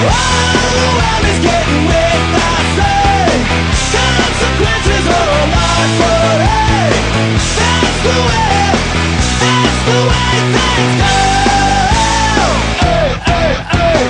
All the world is getting with I say. Consequences are a lot for hey. That's the way things go. Hey, hey, hey.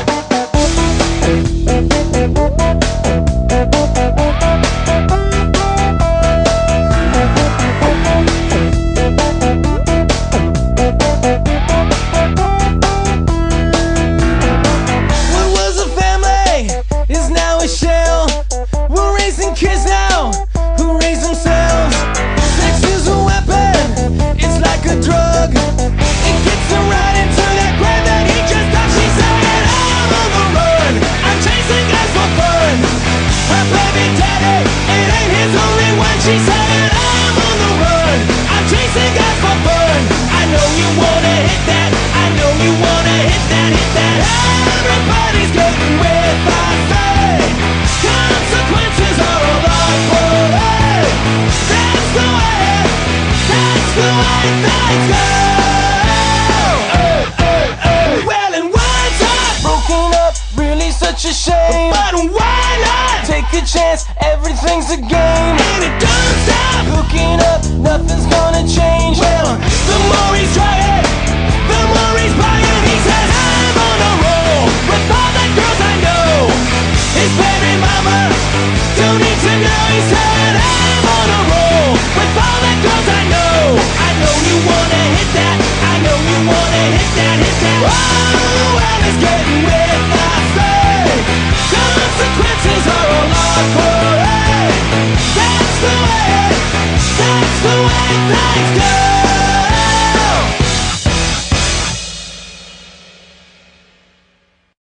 What was a family is now a shell. We're raising kids now who raise themselves. Sex is a weapon, it's like a drug. It gets them right into that grave that he just touched. She's saying I'm on the run, I'm chasing guys for fun. Her baby daddy, it ain't his only one. She's saying I'm on the run, I'm chasing guys for fun. I know you wanna hit that, I know you wanna hit that, hit that. Everybody's getting with I say. Consequences are a lot for hey. That's the way things go. Hey, hey, hey. Well, and words are broken up, really such a shame. But why not take a chance? Everything's a game, and it don't stop. Hooking up, nothing's gonna